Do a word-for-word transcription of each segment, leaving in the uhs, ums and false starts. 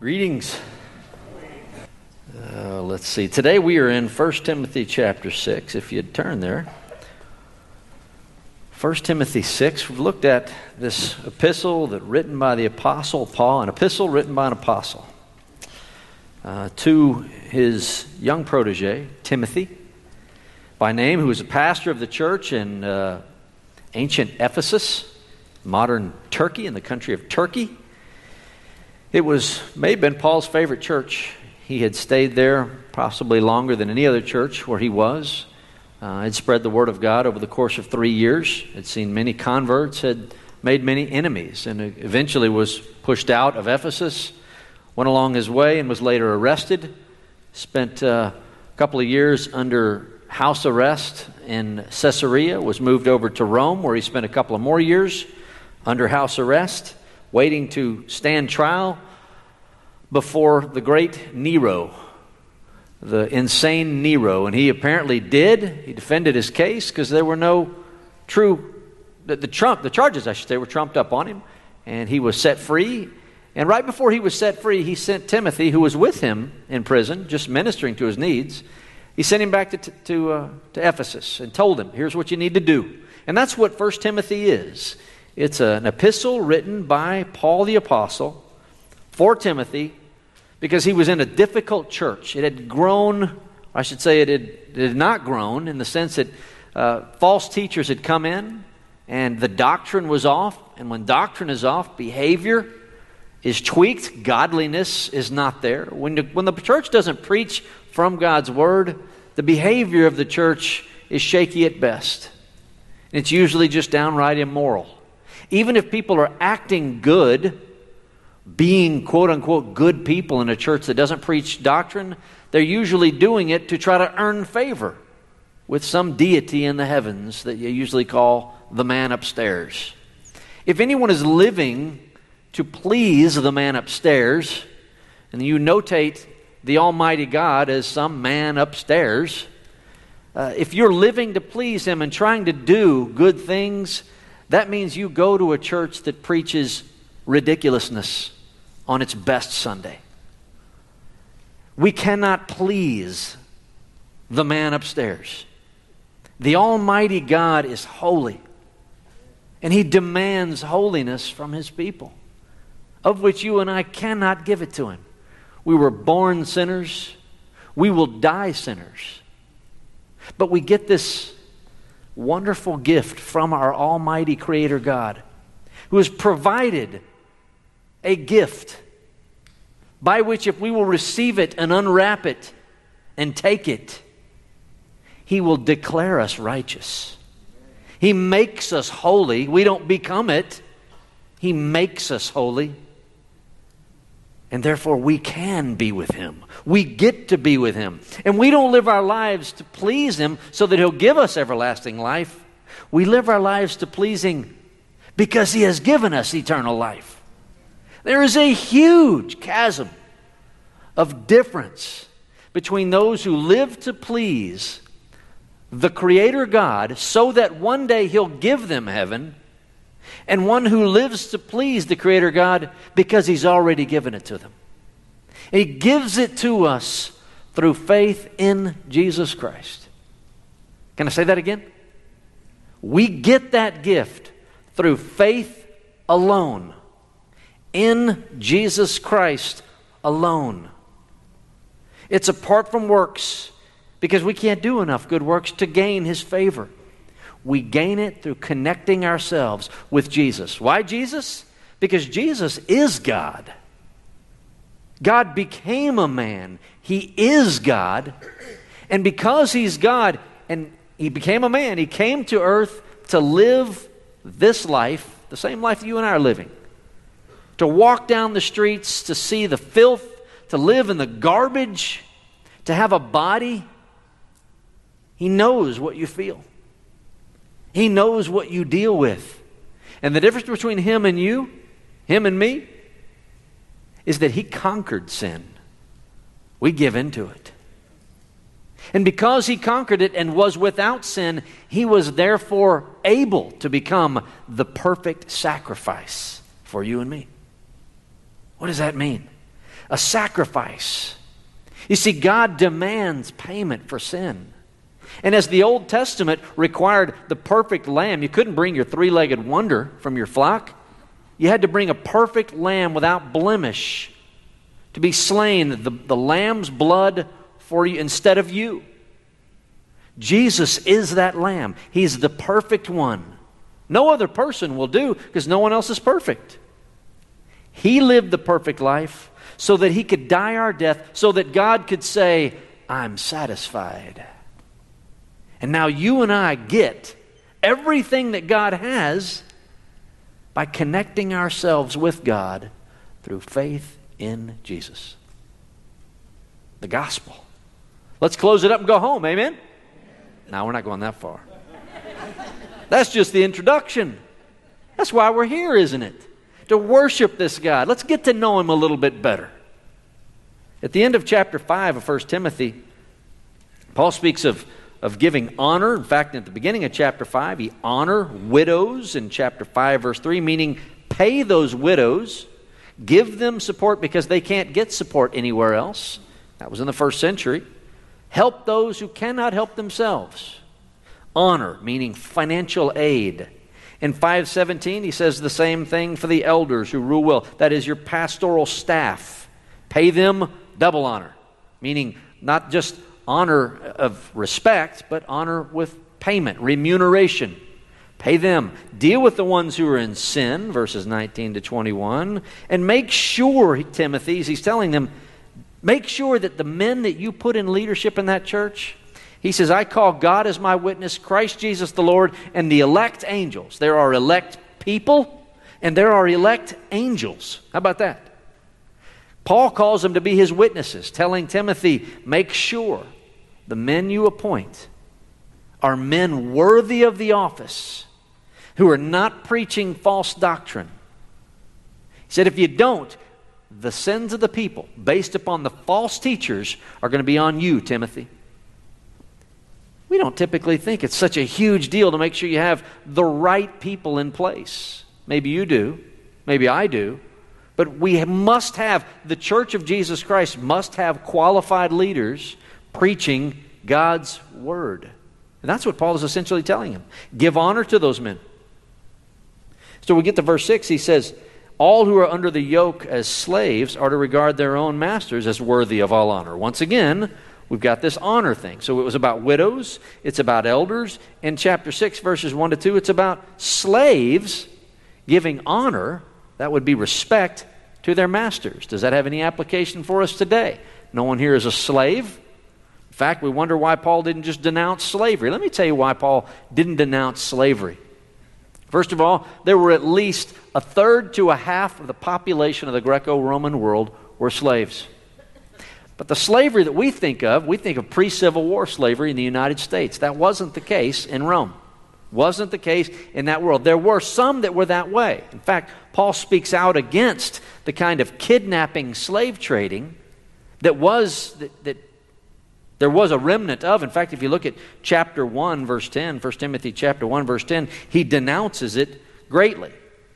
Greetings. Uh, let's see. Today we are in First Timothy chapter six. If you'd turn there. First Timothy six. We've looked at this epistle that written by the Apostle Paul, an epistle written by an apostle uh, to his young protege, Timothy, by name, who was a pastor of the church in uh, ancient Ephesus, modern Turkey, in the country of Turkey. It was, may have been Paul's favorite church. He had stayed there possibly longer than any other church where he was. Uh, had spread the word of God over the course of three years. Had seen many converts, had made many enemies, and eventually was pushed out of Ephesus, went along his way and was later arrested. Spent uh, a couple of years under house arrest in Caesarea, was moved over to Rome, where he spent a couple of more years under house arrest, waiting to stand trial before the great Nero, the insane Nero. And he apparently did. He defended his case because there were no true, the, the trump, the charges, I should say, were trumped up on him. And he was set free. And right before he was set free, he sent Timothy, who was with him in prison, just ministering to his needs. He sent him back to, to, uh, to Ephesus and told him, here's what you need to do. And that's what First Timothy is. It's an epistle written by Paul the Apostle for Timothy because he was in a difficult church. It had grown, I should say it had, it had not grown in the sense that uh, false teachers had come in and the doctrine was off. And when doctrine is off, behavior is tweaked. Godliness is not there. When the, when the church doesn't preach from God's Word, the behavior of the church is shaky at best. And it's usually just downright immoral. Even if people are acting good, being quote-unquote good people in a church that doesn't preach doctrine, they're usually doing it to try to earn favor with some deity in the heavens that you usually call the man upstairs. If anyone is living to please the man upstairs, and you notate the Almighty God as some man upstairs, uh, if you're living to please Him and trying to do good things, that means you go to a church that preaches ridiculousness on its best Sunday. We cannot please the man upstairs. The Almighty God is holy, and He demands holiness from His people, of which you and I cannot give it to Him. We were born sinners. We will die sinners. But we get this wonderful gift from our Almighty Creator God, who has provided a gift by which, if we will receive it and unwrap it and take it, He will declare us righteous. He makes us holy. We don't become it. He makes us holy. And therefore we can be with Him. We get to be with Him. And we don't live our lives to please Him so that He'll give us everlasting life. We live our lives to please Him because He has given us eternal life. There is a huge chasm of difference between those who live to please the Creator God so that one day He'll give them heaven, and one who lives to please the Creator God because He's already given it to them. He gives it to us through faith in Jesus Christ. Can I say that again? We get that gift through faith alone, in Jesus Christ alone. It's apart from works because we can't do enough good works to gain His favor. We gain it through connecting ourselves with Jesus. Why Jesus? Because Jesus is God. God became a man. He is God. And because He's God and He became a man, He came to earth to live this life, the same life that you and I are living. To walk down the streets, to see the filth, to live in the garbage, to have a body. He knows what you feel. He knows what you deal with. And the difference between Him and you, Him and me, is that He conquered sin. We give into it. And because He conquered it and was without sin, He was therefore able to become the perfect sacrifice for you and me. What does that mean? a sacrifice. You see, God demands payment for sin. And as the Old Testament required the perfect lamb, you couldn't bring your three-legged wonder from your flock. You had to bring a perfect lamb without blemish to be slain, the, the lamb's blood for you instead of you. Jesus is that lamb. He's the perfect one. No other person will do because no one else is perfect. He lived the perfect life so that he could die our death, so that God could say, I'm satisfied. And now you and I get everything that God has by connecting ourselves with God through faith in Jesus. The gospel. Let's close it up and go home, amen? No, we're not going that far. That's just the introduction. That's why we're here, isn't it? To worship this God. Let's get to know Him a little bit better. At the end of chapter five of First Timothy, Paul speaks of, of giving honor. In fact, at the beginning of chapter five, he honor widows in chapter five, verse three, meaning pay those widows, give them support because they can't get support anywhere else. That was in the first century. Help those who cannot help themselves. Honor, meaning financial aid. In five seventeen, he says the same thing for the elders who rule well. That is your pastoral staff. Pay them double honor, meaning not just honor of respect, but honor with payment, remuneration. Pay them. Deal with the ones who are in sin, verses nineteen to twenty-one, and make sure, Timothy, as he's telling them, make sure that the men that you put in leadership in that church, he says, I call God as my witness, Christ Jesus the Lord, and the elect angels. There are elect people, and there are elect angels. How about that? Paul calls them to be his witnesses, telling Timothy, make sure the men you appoint are men worthy of the office, who are not preaching false doctrine. He said, if you don't, the sins of the people, based upon the false teachers, are going to be on you, Timothy. We don't typically think it's such a huge deal to make sure you have the right people in place. Maybe you do. Maybe I do. But we must have, the Church of Jesus Christ must have qualified leaders preaching God's Word. And that's what Paul is essentially telling him. Give honor to those men. So we get to verse six, he says, all who are under the yoke as slaves are to regard their own masters as worthy of all honor. Once again, we've got this honor thing. So it was about widows, it's about elders. In chapter six, verses one to two, it's about slaves giving honor, that would be respect, to their masters. Does that have any application for us today? No one here is a slave. In fact, we wonder why Paul didn't just denounce slavery. Let me tell you why Paul didn't denounce slavery. First of all, there were at least a third to a half of the population of the Greco-Roman world were slaves. But the slavery that we think of, we think of pre-Civil War slavery in the United States. That wasn't the case in Rome. Wasn't the case in that world. There were some that were that way. In fact, Paul speaks out against the kind of kidnapping slave trading that was that, that there was a remnant of. In fact, if you look at chapter one, verse ten, First Timothy chapter one, verse ten, he denounces it greatly.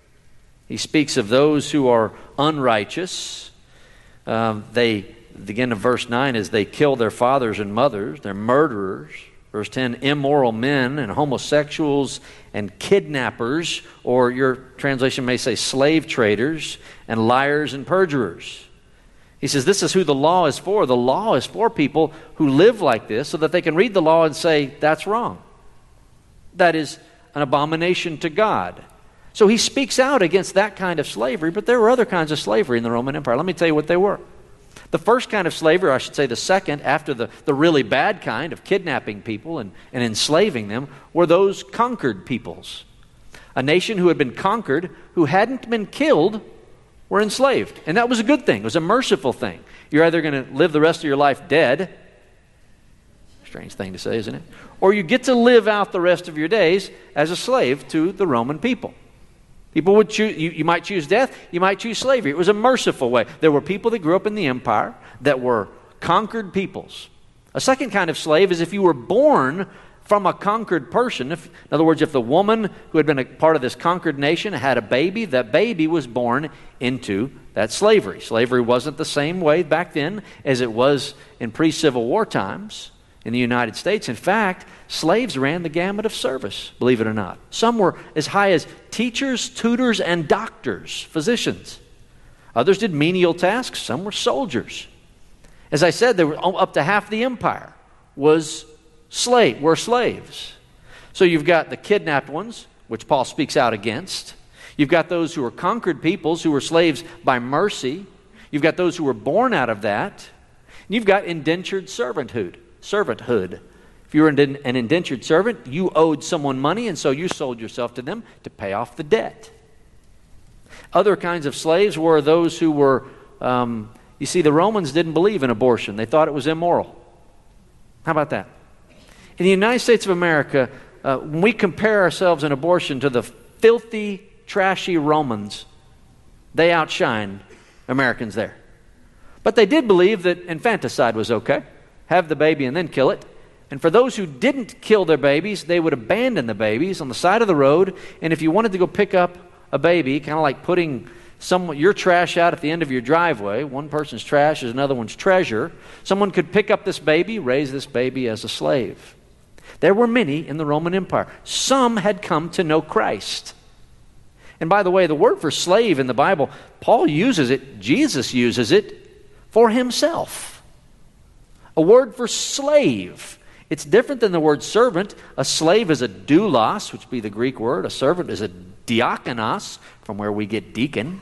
He speaks of those who are unrighteous. Um, they, again of verse nine, is they kill their fathers and mothers. They're murderers. Verse ten, immoral men and homosexuals and kidnappers, or your translation may say slave traders, and liars and perjurers. He says this is who the law is for. The law is for people who live like this so that they can read the law and say, that's wrong. That is an abomination to God. So he speaks out against that kind of slavery, but there were other kinds of slavery in the Roman Empire. Let me tell you what they were. The first kind of slavery, or I should say the second, after the, the really bad kind of kidnapping people and, and enslaving them, were those conquered peoples. A nation who had been conquered, who hadn't been killed, were enslaved. And that was a good thing. It was a merciful thing. You're either going to live the rest of your life dead, strange thing to say, isn't it? Or you get to live out the rest of your days as a slave to the Roman people. People would choose, you, you might choose death, you might choose slavery. It was a merciful way. There were people that grew up in the empire that were conquered peoples. A second kind of slave is if you were born from a conquered person. If, in other words, if the woman who had been a part of this conquered nation had a baby, that baby was born into that slavery. Slavery wasn't the same way back then as it was in pre-Civil War times in the United States. In fact, slaves ran the gamut of service, believe it or not. Some were as high as teachers, tutors, and doctors, physicians. Others did menial tasks. Some were soldiers. As I said, there were up to half the empire was slave, were slaves. So you've got the kidnapped ones, which Paul speaks out against. You've got those who were conquered peoples who were slaves by mercy. You've got those who were born out of that. And you've got indentured servanthood. Servanthood. If you were an indentured servant, you owed someone money, and so you sold yourself to them to pay off the debt. Other kinds of slaves were those who were, um, you see, the Romans didn't believe in abortion. They thought it was immoral. How about that? In the United States of America, uh, when we compare ourselves in abortion to the filthy, trashy Romans, they outshine Americans there. But they did believe that infanticide was okay. Have the baby and then kill it. And for those who didn't kill their babies, they would abandon the babies on the side of the road. And if you wanted to go pick up a baby, kind of like putting some your trash out at the end of your driveway, one person's trash is another one's treasure, someone could pick up this baby, raise this baby as a slave. There were many in the Roman Empire. Some had come to know Christ. And by the way, the word for slave in the Bible, Paul uses it, Jesus uses it for himself. A word for slave. It's different than the word servant. A slave is a doulos, which would be the Greek word. A servant is a diakonos, from where we get deacon.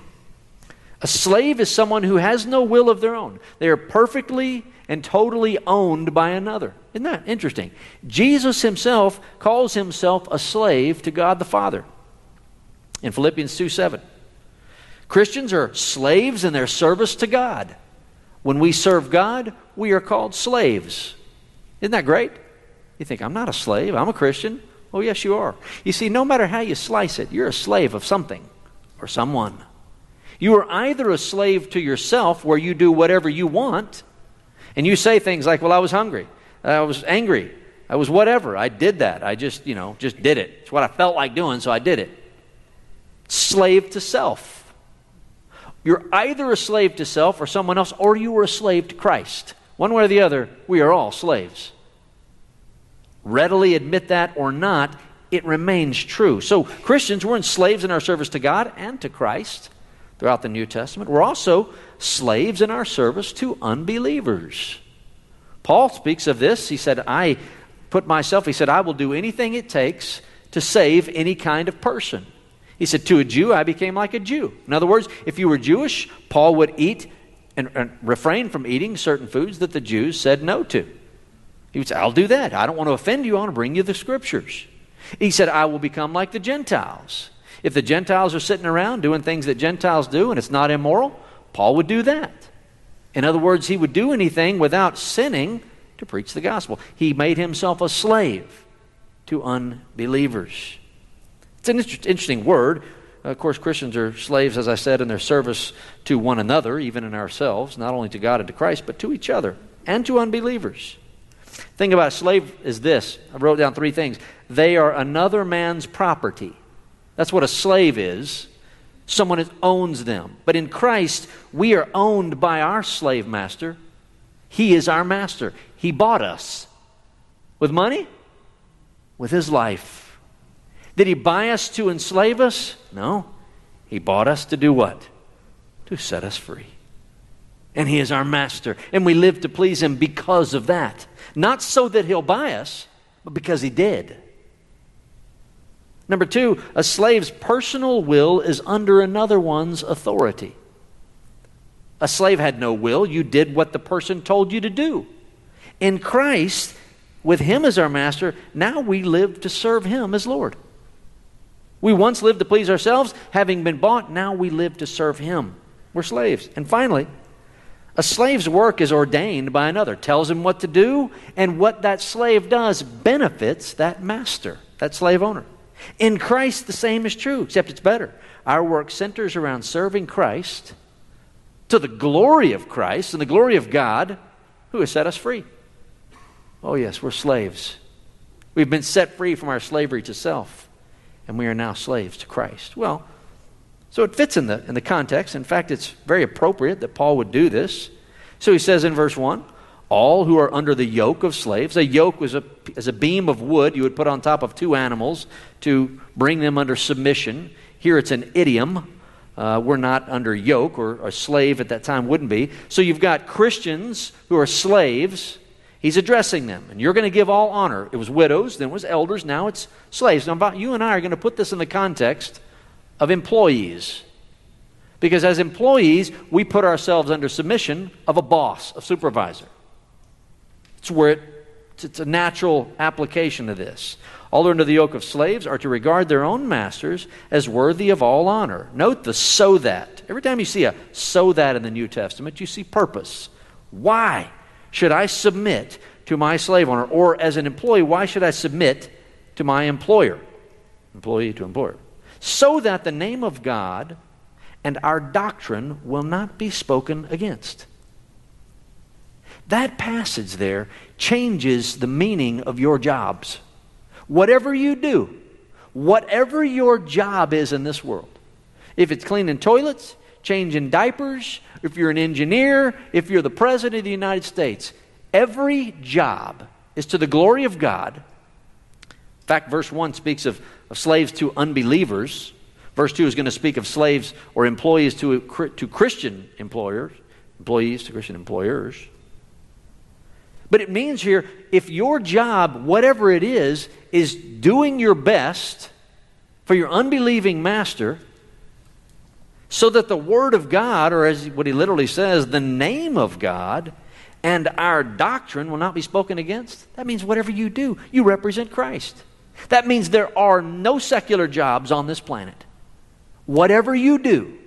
A slave is someone who has no will of their own. They are perfectly and totally owned by another. Isn't that interesting? Jesus himself calls himself a slave to God the Father in Philippians two seven. Christians are slaves in their service to God. When we serve God, we are called slaves. Isn't that great? You think, I'm not a slave, I'm a Christian. Oh, yes, you are. You see, no matter how you slice it, you're a slave of something or someone. You are either a slave to yourself, where you do whatever you want, and you say things like, well, I was hungry, I was angry, I was whatever, I did that, I just, you know, just did it. It's what I felt like doing, so I did it. Slave to self. You're either a slave to self or someone else, or you are a slave to Christ. One way or the other, we are all slaves. Readily admit that or not, it remains true. So Christians, we're slaves in our service to God and to Christ throughout the New Testament. We're also slaves in our service to unbelievers. Paul speaks of this. He said, I put myself, he said, I will do anything it takes to save any kind of person. He said, to a Jew, I became like a Jew. In other words, if you were Jewish, Paul would eat and, and refrain from eating certain foods that the Jews said no to. He would say, I'll do that. I don't want to offend you. I want to bring you the Scriptures. He said, I will become like the Gentiles. If the Gentiles are sitting around doing things that Gentiles do and it's not immoral, Paul would do that. In other words, he would do anything without sinning to preach the gospel. He made himself a slave to unbelievers. It's an inter- interesting word. Of course, Christians are slaves, as I said, in their service to one another, even in ourselves, not only to God and to Christ, but to each other and to unbelievers. The thing about a slave is this. I wrote down three things. They are another man's property. That's what a slave is. Someone who owns them. But in Christ, we are owned by our slave master. He is our master. He bought us. With money? With his life. Did he buy us to enslave us? No. He bought us to do what? To set us free. And he is our master. And we live to please him because of that. Not so that he'll buy us, but because he did. Number two, a slave's personal will is under another one's authority. A slave had no will. You did what the person told you to do. In Christ, with him as our master, now we live to serve him as Lord. We once lived to please ourselves. Having been bought, now we live to serve him. We're slaves. And finally, a slave's work is ordained by another, tells him what to do, and what that slave does benefits that master, that slave owner. In Christ, the same is true, except it's better. Our work centers around serving Christ to the glory of Christ and the glory of God who has set us free. Oh yes, we're slaves We've been set free from our slavery to self, and we are now slaves to Christ. Well, so it fits in the, in the context. In fact, it's very appropriate that Paul would do this. So he says in verse one, all who are under the yoke of slaves. A yoke was a, is a beam of wood you would put on top of two animals to bring them under submission. Here it's an idiom. Uh, we're not under yoke, or a slave at that time wouldn't be. So you've got Christians who are slaves. He's addressing them, and you're going to give all honor. It was widows, then it was elders, now it's slaves. Now, you and I are going to put this in the context of employees. Because as employees, we put ourselves under submission of a boss, a supervisor. It's where it, it's a natural application of this. All under the yoke of slaves are to regard their own masters as worthy of all honor. Note the so that. Every time you see a so that in the New Testament, you see purpose. Why should I submit to my slave owner? Or as an employee, why should I submit to my employer? Employee to employer. So that the name of God and our doctrine will not be spoken against. That passage there changes the meaning of your jobs. Whatever you do, whatever your job is in this world, if it's cleaning toilets, changing diapers, if you're an engineer, if you're the President of the United States, every job is to the glory of God. In fact, verse one speaks of, of slaves to unbelievers. Verse two is going to speak of slaves or employees to, to Christian employers, employees to Christian employers. But it means here, if your job, whatever it is, is doing your best for your unbelieving master, so that the Word of God, or as what he literally says, the name of God and our doctrine will not be spoken against, that means whatever you do, you represent Christ. That means there are no secular jobs on this planet. Whatever you do,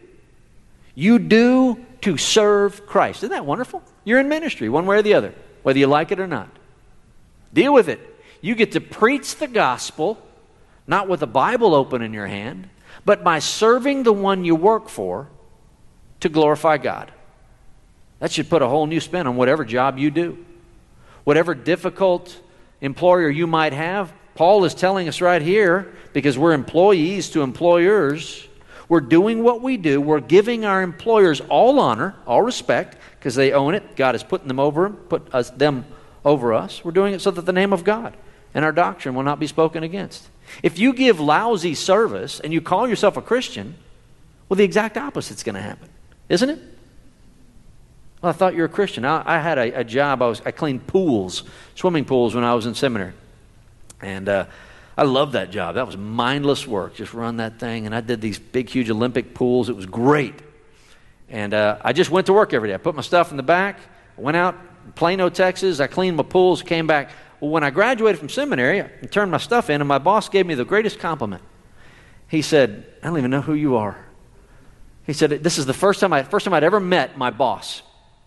you do to serve Christ. Isn't that wonderful? You're in ministry, one way or the other, whether you like it or not. Deal with it. You get to preach the gospel, not with a Bible open in your hand, but by serving the one you work for to glorify God. That should put a whole new spin on whatever job you do. Whatever difficult employer you might have, Paul is telling us right here, because we're employees to employers, we're doing what we do. We're giving our employers all honor, all respect, because they own it. God is putting them over, put us, them over us. We're doing it so that the name of God and our doctrine will not be spoken against. If you give lousy service and you call yourself a Christian, well, the exact opposite's going to happen, isn't it? Well, I thought you were a Christian. I, I had a, a job. I was I cleaned pools, swimming pools, when I was in seminary, and uh, I loved that job. That was mindless work. Just run that thing, and I did these big, huge Olympic pools. It was great, and uh, I just went to work every day. I put my stuff in the back. I went out in Plano, Texas. I cleaned my pools. Came back. Well, when I graduated from seminary, I turned my stuff in, and my boss gave me the greatest compliment. He said, "I don't even know who you are." He said, "This is the first time I first time I'd ever met my boss."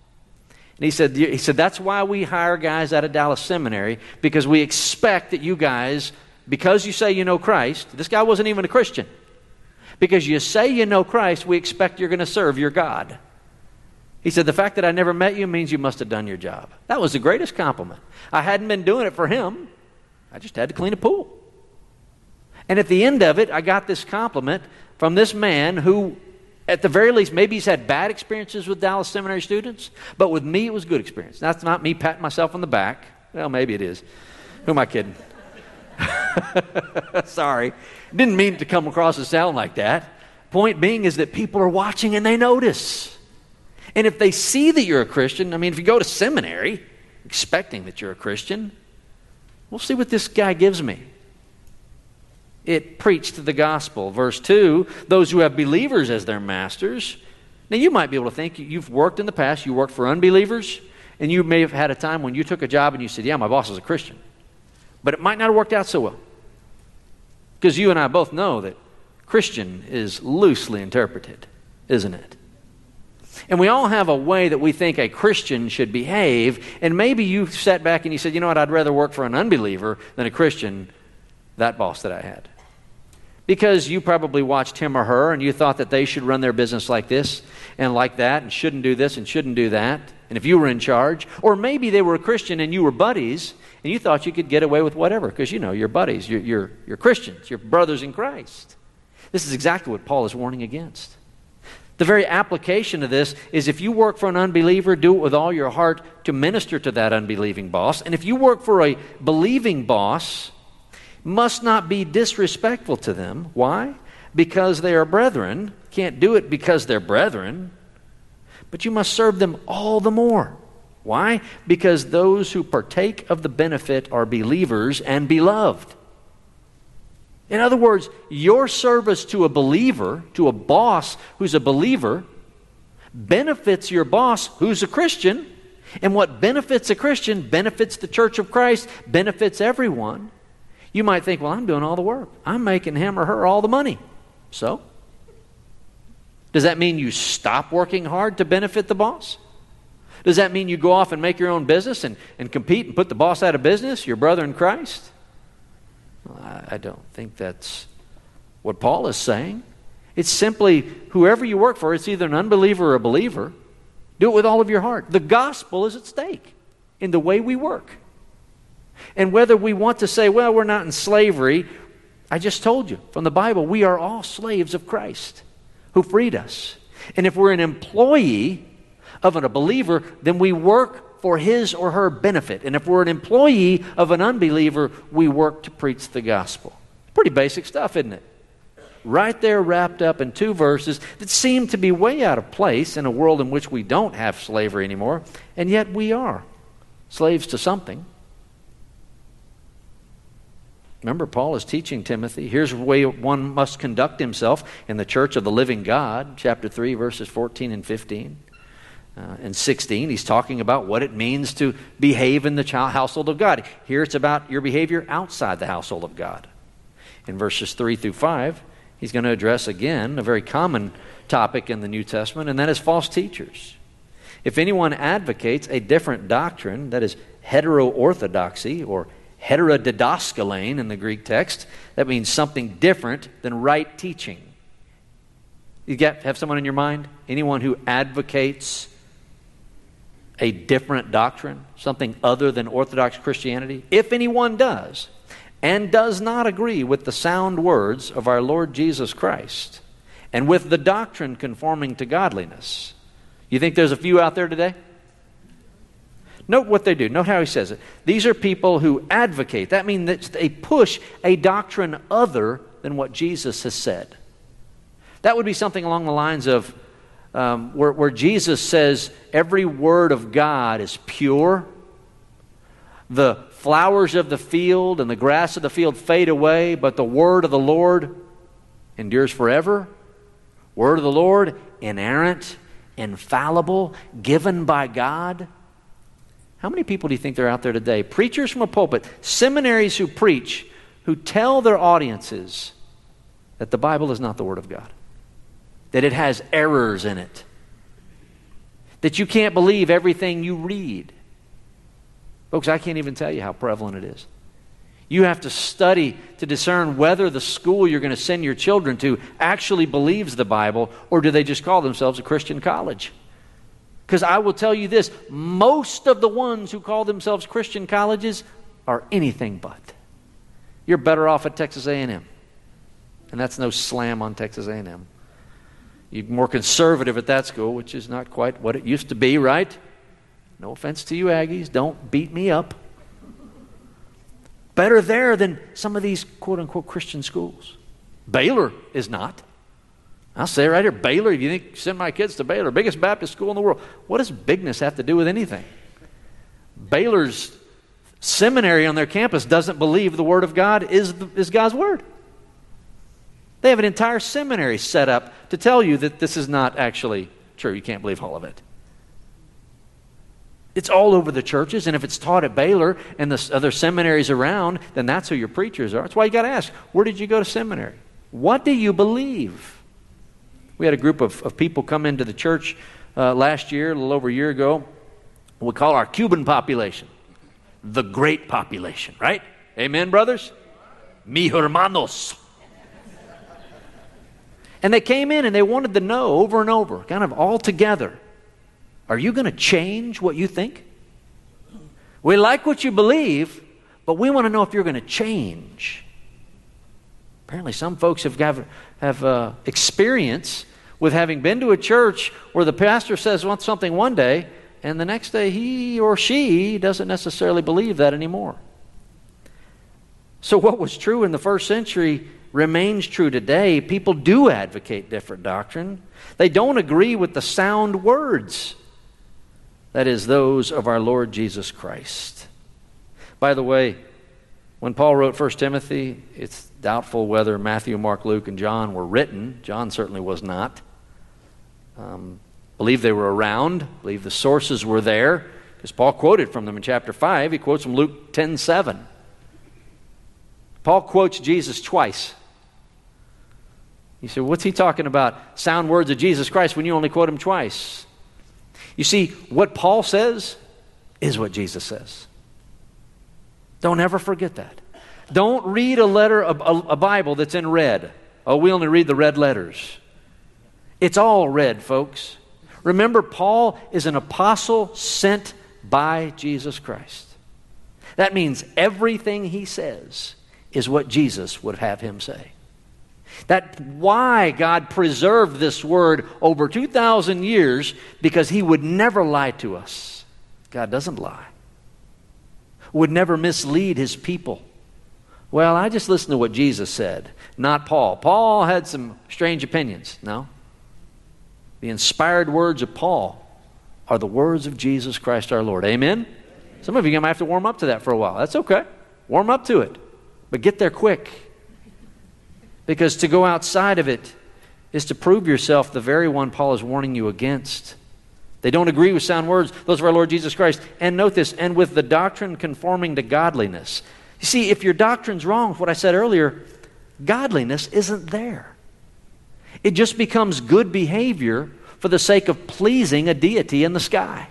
And he said, he said, "That's why we hire guys out of Dallas Seminary, because we expect that you guys, because you say you know Christ," this guy wasn't even a Christian, "because you say you know Christ, we expect you're going to serve your God." He said, "The fact that I never met you means you must have done your job." That was the greatest compliment. I hadn't been doing it for him. I just had to clean a pool. And at the end of it, I got this compliment from this man who, at the very least, maybe he's had bad experiences with Dallas Seminary students, but with me it was good experience. That's not me patting myself on the back. Well, maybe it is. Who am I kidding? Sorry. Didn't mean it to come across and sound like that. Point being is that people are watching and they notice. And if they see that you're a Christian, I mean, if you go to seminary expecting that you're a Christian, we'll see what this guy gives me. It preached the gospel. Verse two, those who have believers as their masters. Now you might be able to think, you've worked in the past, you worked for unbelievers, and you may have had a time when you took a job and you said, yeah, my boss is a Christian. But it might not have worked out so well. Because you and I both know that Christian is loosely interpreted, isn't it? And we all have a way that we think a Christian should behave, and maybe you sat back and you said, you know what, I'd rather work for an unbeliever than a Christian, that boss that I had. Because you probably watched him or her and you thought that they should run their business like this and like that and shouldn't do this and shouldn't do that. and if you were in charge. Or maybe they were a Christian and you were buddies, and you thought you could get away with whatever because, you know, you're buddies, you're, you're, you're Christians, you're brothers in Christ. This is exactly what Paul is warning against. The very application of this is if you work for an unbeliever, do it with all your heart to minister to that unbelieving boss. And if you work for a believing boss, must not be disrespectful to them. Why? Because they are brethren. Can't do it because they're brethren. But you must serve them all the more. Why? Because those who partake of the benefit are believers and beloved. In other words, your service to a believer, to a boss who's a believer, benefits your boss who's a Christian. And what benefits a Christian benefits the church of Christ, benefits everyone. You might think, well, I'm doing all the work. I'm making him or her all the money. So? Does that mean you stop working hard to benefit the boss? Does that mean you go off and make your own business and, and compete and put the boss out of business, your brother in Christ? Well, I, I don't think that's what Paul is saying. It's simply whoever you work for, it's either an unbeliever or a believer. Do it with all of your heart. The gospel is at stake in the way we work. And whether we want to say, well, we're not in slavery, I just told you from the Bible, we are all slaves of Christ who freed us. And if we're an employee of a believer, then we work for his or her benefit. And if we're an employee of an unbeliever, we work to preach the gospel. Pretty basic stuff, isn't it? Right there wrapped up in two verses that seem to be way out of place in a world in which we don't have slavery anymore, and yet we are slaves to something. Remember, Paul is teaching Timothy. Here's the way one must conduct himself in the church of the living God, chapter three, verses fourteen and fifteen. Uh, and sixteen, he's talking about what it means to behave in the child household of God. Here it's about your behavior outside the household of God. In verses three through five, he's going to address again a very common topic in the New Testament, and that is false teachers. If anyone advocates a different doctrine, that is heteroorthodoxy or heterodidaskalane in the Greek text, that means something different than right teaching. You get have someone in your mind? Anyone who advocates a different doctrine, something other than Orthodox Christianity? If anyone does, and does not agree with the sound words of our Lord Jesus Christ, and with the doctrine conforming to godliness. You think there's a few out there today? Note what they do. Note how he says it. These are people who advocate. That means that they push a doctrine other than what Jesus has said. That would be something along the lines of um, where, where Jesus says every word of God is pure. The flowers of the field and the grass of the field fade away, but the word of the Lord endures forever. Word of the Lord, inerrant, infallible, given by God. How many people do you think there are out there today? Preachers from a pulpit, seminaries who preach, who tell their audiences that the Bible is not the Word of God, that it has errors in it, that you can't believe everything you read. Folks, I can't even tell you how prevalent it is. You have to study to discern whether the school you're going to send your children to actually believes the Bible, or do they just call themselves a Christian college? Because I will tell you this, most of the ones who call themselves Christian colleges are anything but. You're better off at Texas A and M. And that's no slam on Texas A and M. You're more conservative at that school, which is not quite what it used to be, right? No offense to you Aggies, don't beat me up. Better there than some of these quote-unquote Christian schools. Baylor is not. I'll say it right here, Baylor, if you think, send my kids to Baylor, biggest Baptist school in the world. What does bigness have to do with anything? Baylor's seminary on their campus doesn't believe the Word of God is, the, is God's Word. They have an entire seminary set up to tell you that this is not actually true. You can't believe all of it. It's all over the churches, and if it's taught at Baylor and the other seminaries around, then that's who your preachers are. That's why you got to ask, where did you go to seminary? What do you believe? We had a group of, of people come into the church uh, last year, a little over a year ago. We call our Cuban population the great population, right? Amen, brothers? Mi hermanos. And they came in and they wanted to know over and over, kind of all together, Are you going to change what you think? We like what you believe, but we want to know if you're going to change. Apparently some folks have, have, have uh, experience with having been to a church where the pastor says something one day, and the next day he or she doesn't necessarily believe that anymore. So what was true in the first century remains true today. People do advocate different doctrine. They don't agree with the sound words, that is, those of our Lord Jesus Christ. By the way, when Paul wrote First Timothy, it's doubtful whether Matthew, Mark, Luke, and John were written. John certainly was not. Um, believe they were around. Believe the sources were there, because Paul quoted from them in chapter five. He quotes from Luke ten seven. Paul quotes Jesus twice. You say, what's he talking about? Sound words of Jesus Christ when you only quote him twice. You see, what Paul says is what Jesus says. Don't ever forget that. Don't read a letter, a, a Bible that's in red. Oh, we only read the red letters. It's all red, folks. Remember, Paul is an apostle sent by Jesus Christ. That means everything he says is what Jesus would have him say. That's why God preserved this word over two thousand years, because he would never lie to us. God doesn't lie. Would never mislead his people. Well, I just listened to what Jesus said, not Paul. Paul had some strange opinions. No. The inspired words of Paul are the words of Jesus Christ our Lord. Amen? Some of you might have to warm up to that for a while. That's okay. Warm up to it. But get there quick. Because to go outside of it is to prove yourself the very one Paul is warning you against. They don't agree with sound words, those of our Lord Jesus Christ. And note this, and with the doctrine conforming to godliness. You see, if your doctrine's wrong, what I said earlier, godliness isn't there. It just becomes good behavior for the sake of pleasing a deity in the sky.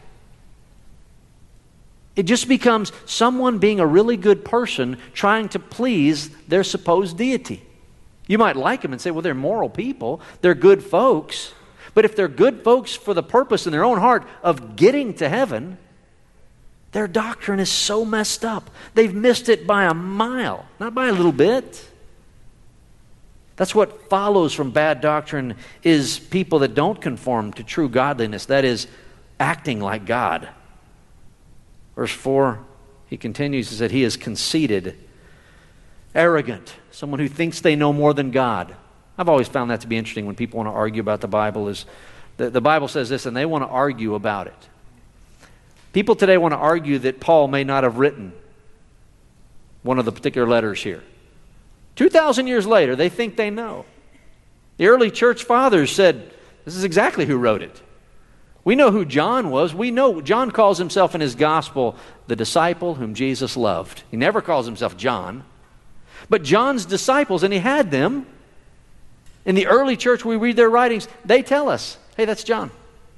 It just becomes someone being a really good person trying to please their supposed deity. You might like them and say, well, they're moral people. They're good folks. But if they're good folks for the purpose in their own heart of getting to heaven, their doctrine is so messed up. They've missed it by a mile, not by a little bit. That's what follows from bad doctrine, is people that don't conform to true godliness. That is, acting like God. Verse four, he continues, he said, he is conceited, arrogant, someone who thinks they know more than God. I've always found that to be interesting when people want to argue about the Bible. Is the, the Bible says this, and they want to argue about it. People today want to argue that Paul may not have written one of the particular letters here. two thousand years later, they think they know. The early church fathers said, this is exactly who wrote it. We know who John was. We know John calls himself in his gospel the disciple whom Jesus loved. He never calls himself John. But John's disciples, and he had them, in the early church, we read their writings, they tell us, hey, that's John.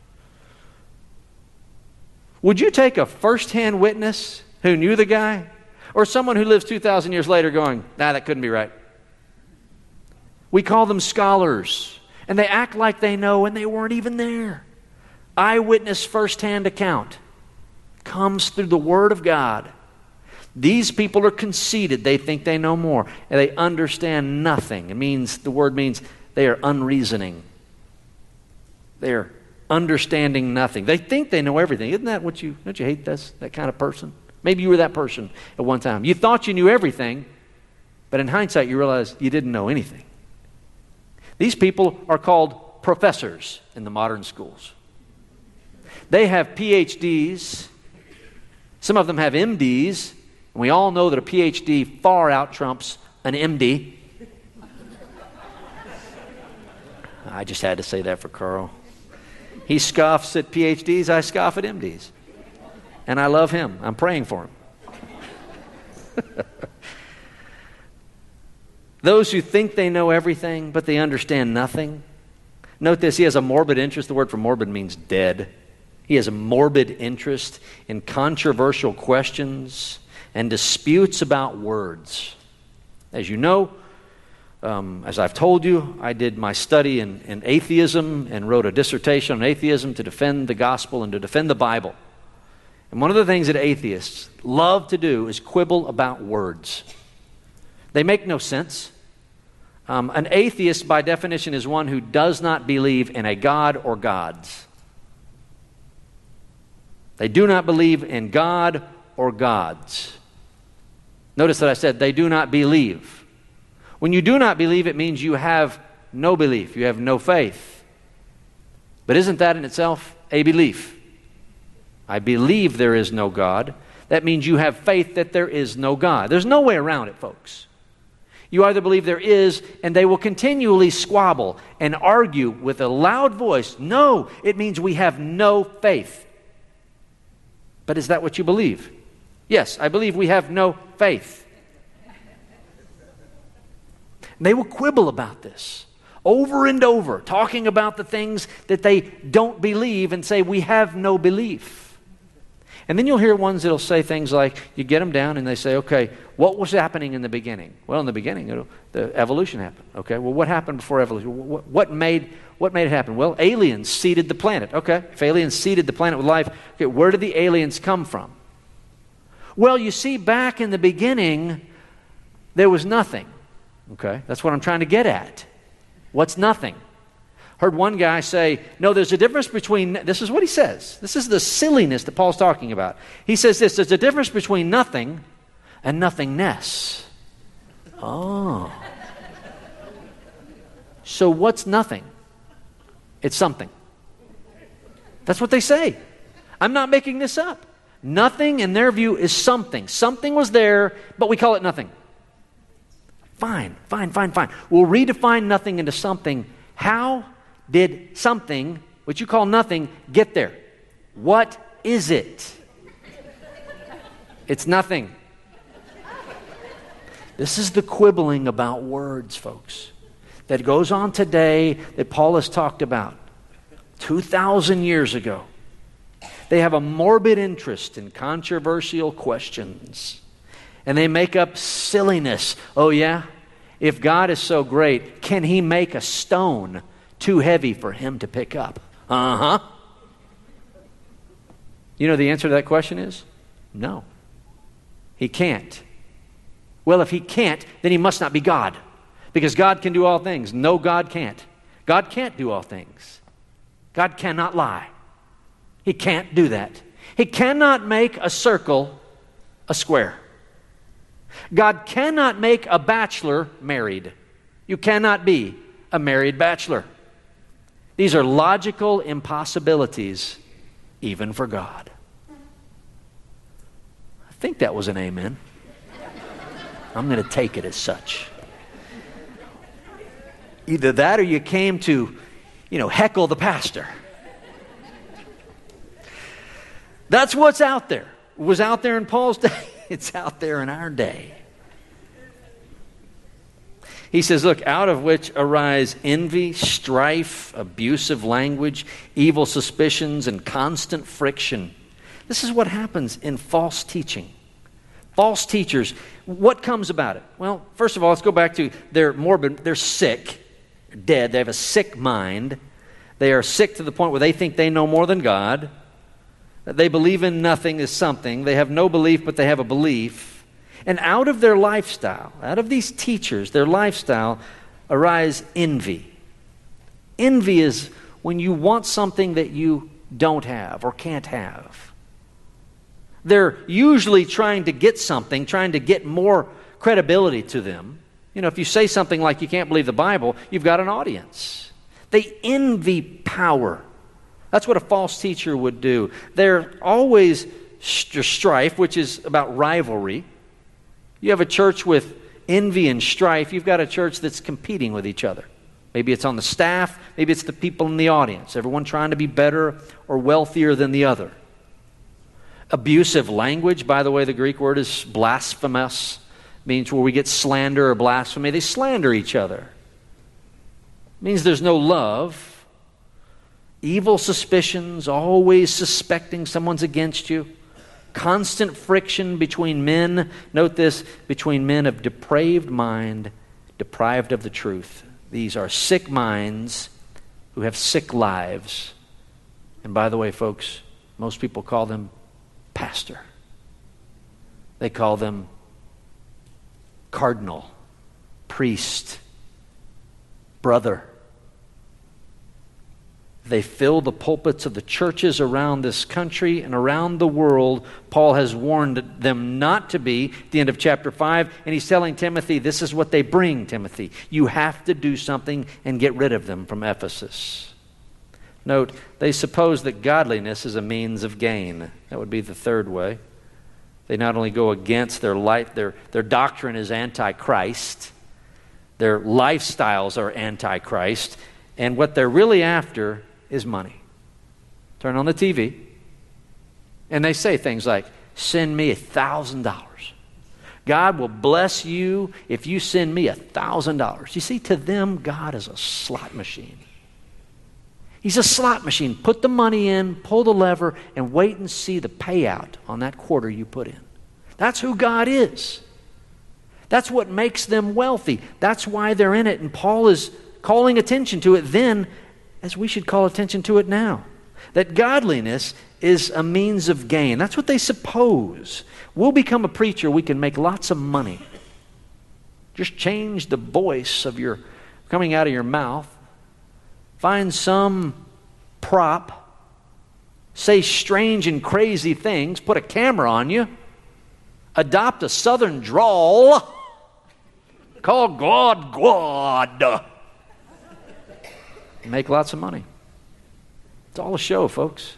Would you take a first-hand witness who knew the guy, or someone who lives two thousand years later going, nah, that couldn't be right? We call them scholars, and they act like they know, and they weren't even there. Eyewitness first-hand account comes through the Word of God. These people are conceited. They think they know more, and they understand nothing. It means, the word means they are unreasoning. They are understanding nothing. They think they know everything. Isn't that what you, don't you hate this, that kind of person? Maybe you were that person at one time. You thought you knew everything, but in hindsight you realize you didn't know anything. These people are called professors in the modern schools. They have P H Ds. Some of them have M Ds. And we all know that a P H D far out trumps an M D. I just had to say that for Carl. He scoffs at P H Ds, I scoff at M Ds. And I love him. I'm praying for him. Those who think they know everything, but they understand nothing. Note this, he has a morbid interest. The word for morbid means dead. He has a morbid interest in controversial questions and disputes about words. As you know, Um, as I've told you, I did my study in, in atheism and wrote a dissertation on atheism to defend the gospel and to defend the Bible. And one of the things that atheists love to do is quibble about words. They make no sense. Um, an atheist, by definition, is one who does not believe in a God or gods. They do not believe in God or gods. Notice that I said they do not believe. When you do not believe, it means you have no belief. You have no faith. But isn't that in itself a belief? I believe there is no God. That means you have faith that there is no God. There's no way around it, folks. You either believe there is, and they will continually squabble and argue with a loud voice. No, it means we have no faith. But is that what you believe? Yes, I believe we have no faith. They will quibble about this over and over, talking about the things that they don't believe and say, we have no belief. And then you'll hear ones that'll say things like, you get them down and they say, okay, what was happening in the beginning? Well, in the beginning, it'll, the evolution happened. Okay, well, what happened before evolution? What, what made what made it happen? Well, aliens seeded the planet. Okay, if aliens seeded the planet with life, okay, where did the aliens come from? Well, you see, back in the beginning, there was nothing. Okay, that's what I'm trying to get at. What's nothing? Heard one guy say, no, there's a difference between, this is what he says. This is the silliness that Paul's talking about. He says this, there's a difference between nothing and nothingness. Oh. So what's nothing? It's something. That's what they say. I'm not making this up. Nothing, in their view, is something. Something was there, but we call it nothing. Fine, fine, fine, fine. We'll redefine nothing into something. How did something, which you call nothing, get there? What is it? It's nothing. This is the quibbling about words, folks, that goes on today that Paul has talked about two thousand years ago. They have a morbid interest in controversial questions. And they make up silliness. Oh yeah? If God is so great, can He make a stone too heavy for Him to pick up? Uh-huh. You know the answer to that question is? No. He can't. Well, if He can't, then He must not be God. Because God can do all things. No, God can't. God can't do all things. God cannot lie. He can't do that. He cannot make a circle a square. God cannot make a bachelor married. You cannot be a married bachelor. These are logical impossibilities, even for God. I think that was an amen. I'm going to take it as such. Either that or you came to, you know, heckle the pastor. That's what's out there. It was out there in Paul's day. It's out there in our day. He says, look, out of which arise envy, strife, abusive language, evil suspicions, and constant friction. This is what happens in false teaching. False teachers, what comes about it? Well, first of all, let's go back to they're morbid, they're sick, dead, they have a sick mind. They are sick to the point where they think they know more than God. They believe in nothing as something. They have no belief, but they have a belief. And out of their lifestyle, out of these teachers, their lifestyle, arise envy. Envy is when you want something that you don't have or can't have. They're usually trying to get something, trying to get more credibility to them. You know, if you say something like you can't believe the Bible, you've got an audience. They envy power. That's what a false teacher would do. They're always strife, which is about rivalry. You have a church with envy and strife. You've got a church that's competing with each other. Maybe it's on the staff. Maybe it's the people in the audience. Everyone trying to be better or wealthier than the other. Abusive language, by the way, the Greek word is blasphemous. It means where we get slander or blasphemy. They slander each other. It means there's no love. Evil suspicions, always suspecting someone's against you. Constant friction between men, note this, between men of depraved mind, deprived of the truth. These are sick minds who have sick lives. And by the way, folks, most people call them pastor. They call them cardinal, priest, brother. They fill the pulpits of the churches around this country and around the world. Paul has warned them not to be at the end of chapter five, and he's telling Timothy, this is what they bring, Timothy. You have to do something and get rid of them from Ephesus. Note, they suppose that godliness is a means of gain. That would be the third way. They not only go against their life, their, their doctrine is anti-Christ. Their lifestyles are anti-Christ. And what they're really after is money. Turn on the T V, and they say things like, send me a thousand dollars. God will bless you if you send me a thousand dollars. You see, to them, God is a slot machine. He's a slot machine. Put the money in, pull the lever, and wait and see the payout on that quarter you put in. That's who God is. That's what makes them wealthy. That's why they're in it. And Paul is calling attention to it then, as we should call attention to it now. That godliness is a means of gain. That's what they suppose. We'll become a preacher, we can make lots of money. Just change the voice of your coming out of your mouth. Find some prop. Say strange and crazy things. Put a camera on you. Adopt a southern drawl. Call God God. Make lots of money. It's all a show, folks.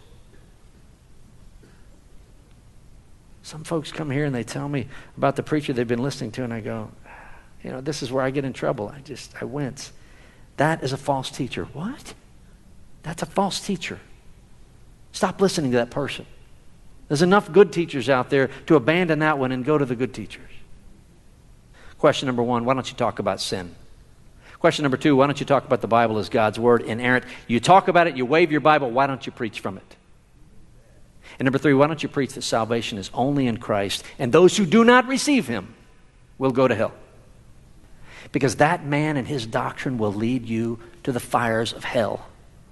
Some folks come here and they tell me about the preacher they've been listening to, and I go, you know, this is where I get in trouble. I just, I wince. That is a false teacher. What? That's a false teacher. Stop listening to that person. There's enough good teachers out there to abandon that one and go to the good teachers. Question number one, why don't you talk about sin? Question number two, why don't you talk about the Bible as God's Word, inerrant? You talk about it, you wave your Bible, why don't you preach from it? And number three, why don't you preach that salvation is only in Christ, and those who do not receive Him will go to hell? Because that man and his doctrine will lead you to the fires of hell.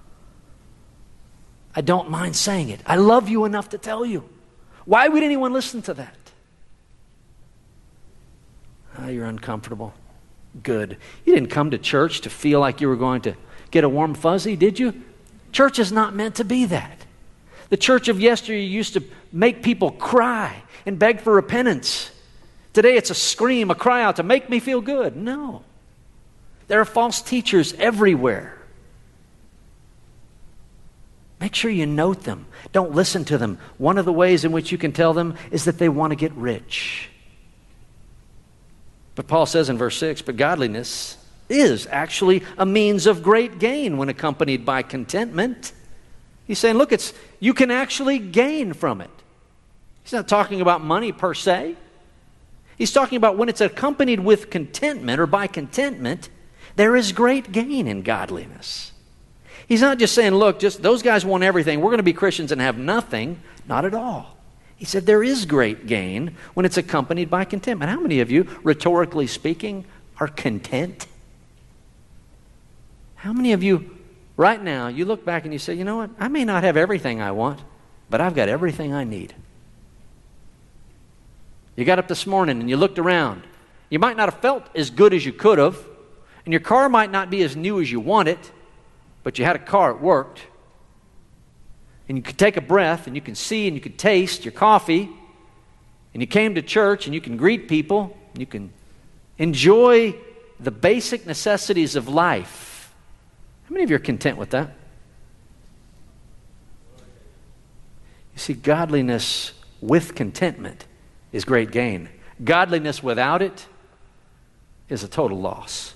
I don't mind saying it. I love you enough to tell you. Why would anyone listen to that? Oh, you're uncomfortable. Good. You didn't come to church to feel like you were going to get a warm fuzzy, did you? Church is not meant to be that. The church of yesteryear used to make people cry and beg for repentance. Today it's a scream, a cry out to make me feel good. No. There are false teachers everywhere. Make sure you note them. Don't listen to them. One of the ways in which you can tell them is that they want to get rich. But Paul says in verse six, but godliness is actually a means of great gain when accompanied by contentment. He's saying, look, it's you can actually gain from it. He's not talking about money per se. He's talking about when it's accompanied with contentment or by contentment, there is great gain in godliness. He's not just saying, look, just those guys want everything. We're going to be Christians and have nothing. Not at all. He said there is great gain when it's accompanied by contentment. How many of you, rhetorically speaking, are content? How many of you, right now, you look back and you say, you know what? I may not have everything I want, but I've got everything I need. You got up this morning and you looked around. You might not have felt as good as you could have, and your car might not be as new as you want it, but you had a car, it worked. And you could take a breath, and you can see and you can taste your coffee, and you came to church, and you can greet people, and you can enjoy the basic necessities of life. How many of you are content with that? You see, godliness with contentment is great gain. Godliness without it is a total loss.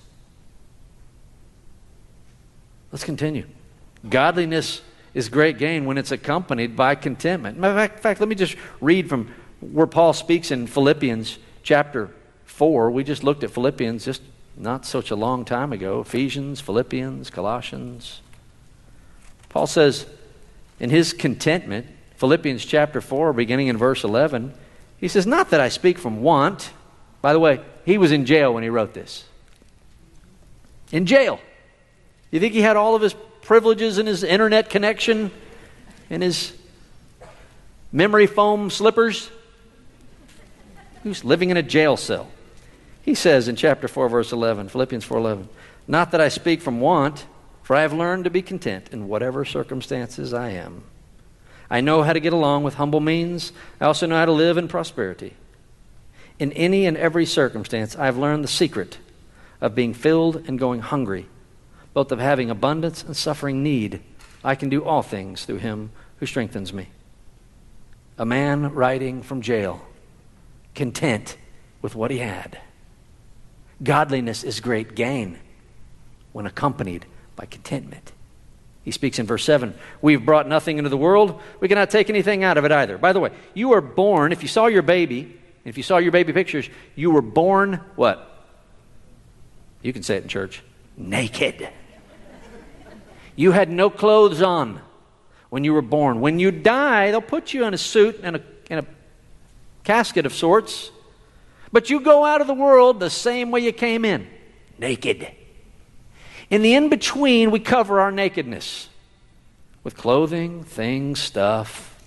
Let's continue. Godliness is great gain when it's accompanied by contentment. In fact, in fact, let me just read from where Paul speaks in Philippians chapter four. We just looked at Philippians just not such a long time ago. Ephesians, Philippians, Colossians. Paul says in his contentment, Philippians chapter four, beginning in verse eleven, he says, not that I speak from want. By the way, he was in jail when he wrote this. in jail. You think he had all of his privileges and his internet connection and his memory foam slippers? He was living in a jail cell. He says in chapter four, verse eleven, Philippians four eleven, not that I speak from want, for I have learned to be content in whatever circumstances I am. I know how to get along with humble means. I also know how to live in prosperity. In any and every circumstance, I have learned the secret of being filled and going hungry, both of having abundance and suffering need. I can do all things through him who strengthens me. A man writing from jail, content with what he had. Godliness is great gain when accompanied by contentment. He speaks in verse seven, we've brought nothing into the world. We cannot take anything out of it either. By the way, you were born, if you saw your baby, if you saw your baby pictures, you were born what? You can say it in church. Naked. You had no clothes on when you were born. When you die, they'll put you in a suit and a, in a casket of sorts. But you go out of the world the same way you came in. Naked. In the in-between, we cover our nakedness with clothing, things, stuff.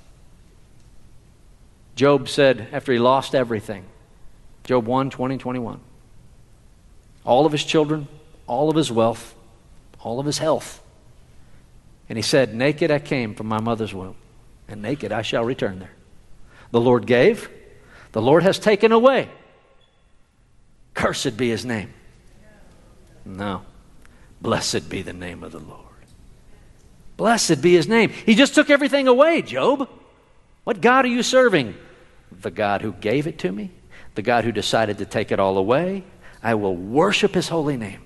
Job said after he lost everything, Job one, twenty, twenty-one, all of his children, all of his wealth, all of his health. And he said, naked I came from my mother's womb, and naked I shall return there. The Lord gave, the Lord has taken away. Cursed be his name. No. Blessed be the name of the Lord. Blessed be his name. He just took everything away, Job. What God are you serving? The God who gave it to me, the God who decided to take it all away. I will worship his holy name.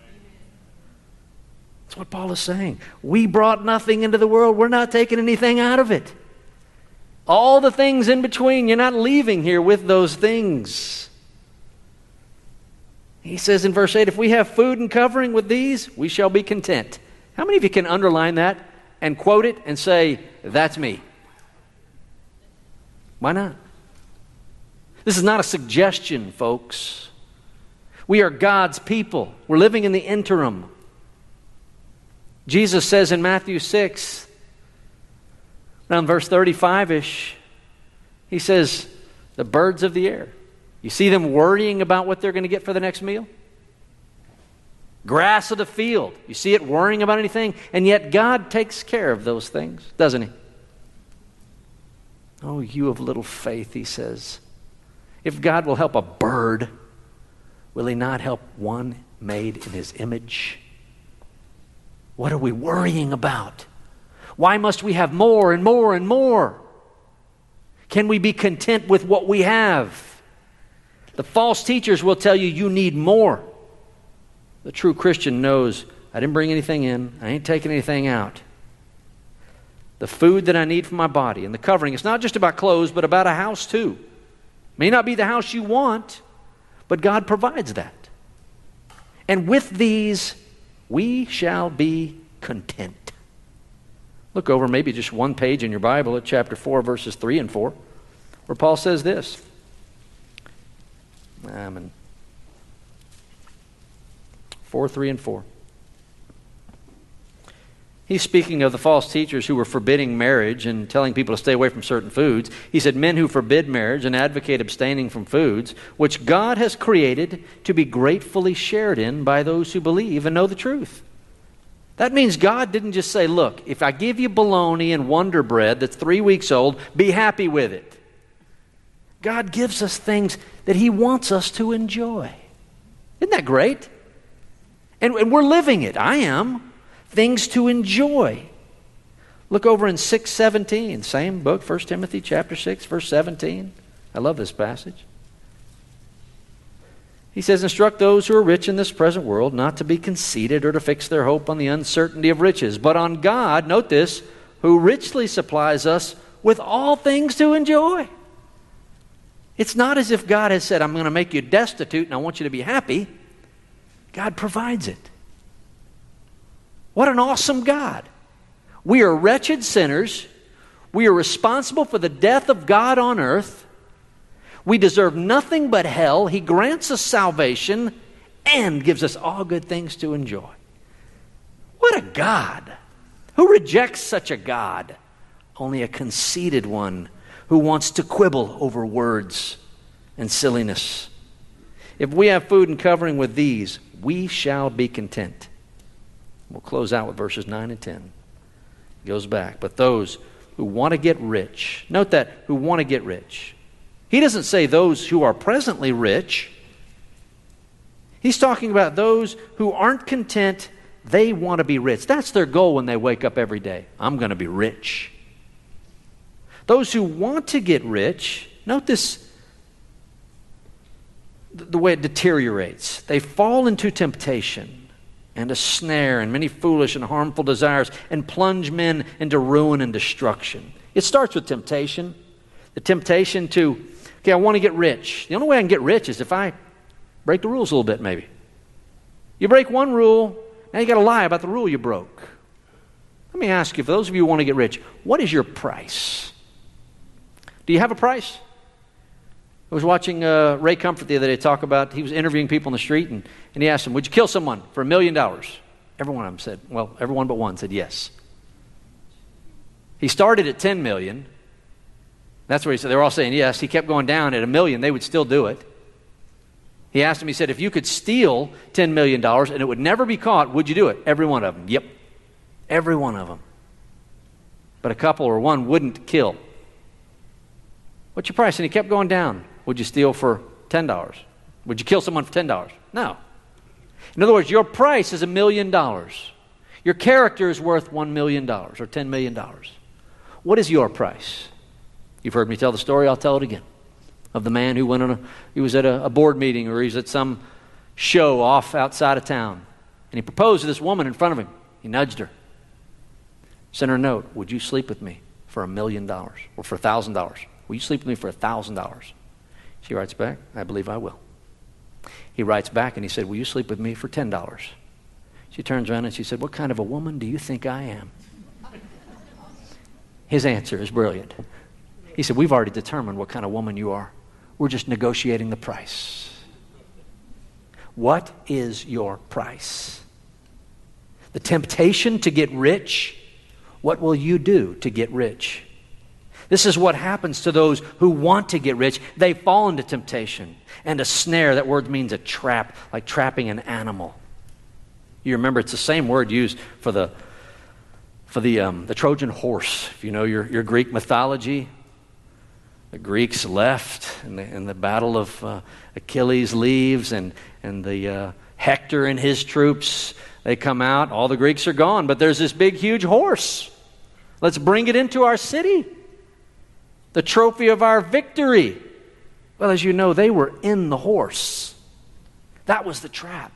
That's what Paul is saying. We brought nothing into the world. We're not taking anything out of it. All the things in between, you're not leaving here with those things. He says in verse eight, if we have food and covering with these, we shall be content. How many of you can underline that and quote it and say, that's me? Why not? This is not a suggestion, folks. We are God's people. We're living in the interim. Jesus says in Matthew six, around verse thirty-five-ish, he says, the birds of the air. You see them worrying about what they're going to get for the next meal? Grass of the field. You see it worrying about anything? And yet God takes care of those things, doesn't he? Oh, you of little faith, he says. If God will help a bird, will he not help one made in his image? What are we worrying about? Why must we have more and more and more? Can we be content with what we have? The false teachers will tell you you need more. The true Christian knows, I didn't bring anything in. I ain't taking anything out. The food that I need for my body and the covering, it's not just about clothes, but about a house too. May not be the house you want, but God provides that. And with these, we shall be content. Look over maybe just one page in your Bible at chapter four, verses three and four, where Paul says this. Amen. four, three, and four. He's speaking of the false teachers who were forbidding marriage and telling people to stay away from certain foods. He said, men who forbid marriage and advocate abstaining from foods, which God has created to be gratefully shared in by those who believe and know the truth. That means God didn't just say, look, if I give you bologna and Wonder Bread that's three weeks old, be happy with it. God gives us things that he wants us to enjoy. Isn't that great? And, and we're living it. I am. Things to enjoy. Look over in six seventeen, same book, First Timothy chapter six, verse seventeen. I love this passage. He says, instruct those who are rich in this present world not to be conceited or to fix their hope on the uncertainty of riches, but on God, note this, who richly supplies us with all things to enjoy. It's not as if God has said, I'm going to make you destitute and I want you to be happy. God provides it. What an awesome God. We are wretched sinners. We are responsible for the death of God on earth. We deserve nothing but hell. He grants us salvation, and gives us all good things to enjoy. What a God! Who rejects such a God? Only a conceited one who wants to quibble over words and silliness. If we have food and covering with these, we shall be content. We'll close out with verses nine and ten. It goes back. But those who want to get rich, note that, who want to get rich. He doesn't say those who are presently rich. He's talking about those who aren't content. They want to be rich. That's their goal when they wake up every day. I'm going to be rich. Those who want to get rich, note this, the way it deteriorates. They fall into temptation and a snare and many foolish and harmful desires and plunge men into ruin and destruction. It starts with temptation. The temptation to, okay, I want to get rich. The only way I can get rich is if I break the rules a little bit, maybe. You break one rule, now you got to lie about the rule you broke. Let me ask you, for those of you who want to get rich, what is your price? Do you have a price? I was watching uh, Ray Comfort the other day talk about, he was interviewing people in the street, and, and he asked them, would you kill someone for a million dollars? Every one of them said, well, everyone but one said yes. He started at ten million. That's what he said. They were all saying yes. He kept going down at a million. They would still do it. He asked him, he said, if you could steal ten million dollars and it would never be caught, would you do it? Every one of them. Yep. Every one of them. But a couple or one wouldn't kill. What's your price? And he kept going down. Would you steal for ten dollars? Would you kill someone for ten dollars? No. In other words, your price is a million dollars. Your character is worth one million dollars or ten million dollars. What is your price? You've heard me tell the story. I'll tell it again. Of the man who went on a, he was at a, a board meeting or he was at some show off outside of town. And he proposed to this woman in front of him. He nudged her. Sent her a note. Would you sleep with me for a million dollars or for a thousand dollars? Will you sleep with me for a thousand dollars? She writes back, I believe I will. He writes back and he said, will you sleep with me for ten dollars? She turns around and she said, what kind of a woman do you think I am? His answer is brilliant. He said, we've already determined what kind of woman you are. We're just negotiating the price. What is your price? The temptation to get rich. What will you do to get rich? This is what happens to those who want to get rich. They fall into temptation and a snare. That word means a trap, like trapping an animal. You remember it's the same word used for the for the um, the Trojan horse. If you know your, your Greek mythology, the Greeks left in the, in the battle of uh, Achilles leaves, and and the uh, Hector and his troops, they come out. All the Greeks are gone, but there's this big, huge horse. Let's bring it into our city. The trophy of our victory. Well, as you know, they were in the horse. That was the trap.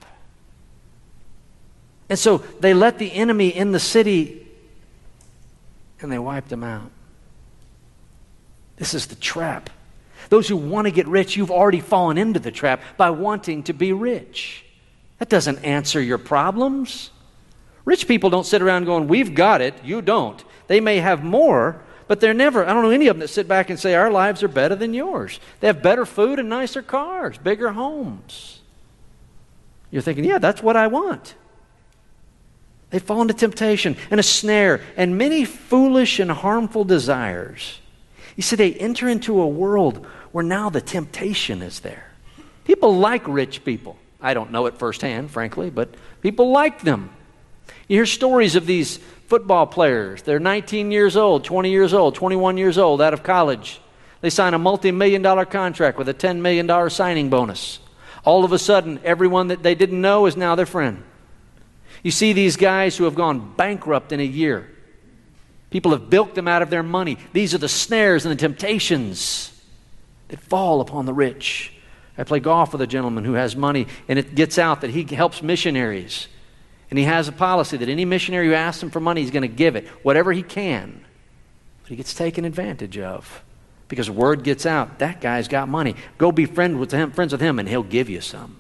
And so they let the enemy in the city and they wiped them out. This is the trap. Those who want to get rich, you've already fallen into the trap by wanting to be rich. That doesn't answer your problems. Rich people don't sit around going, we've got it, you don't. They may have more, but they're never, I don't know any of them that sit back and say, our lives are better than yours. They have better food and nicer cars, bigger homes. You're thinking, yeah, that's what I want. They fall into temptation and a snare and many foolish and harmful desires. You see, they enter into a world where now the temptation is there. People like rich people. I don't know it firsthand, frankly, but people like them. You hear stories of these football players. They're nineteen years old, twenty years old, twenty-one years old, out of college. They sign a multi-million dollar contract with a ten million dollars signing bonus. All of a sudden, everyone that they didn't know is now their friend. You see these guys who have gone bankrupt in a year. People have bilked them out of their money. These are the snares and the temptations that fall upon the rich. I play golf with a gentleman who has money, and it gets out that he helps missionaries. And he has a policy that any missionary who asks him for money, he's going to give it, whatever he can. But he gets taken advantage of because word gets out, that guy's got money. Go be friend with him, friends with him, and he'll give you some.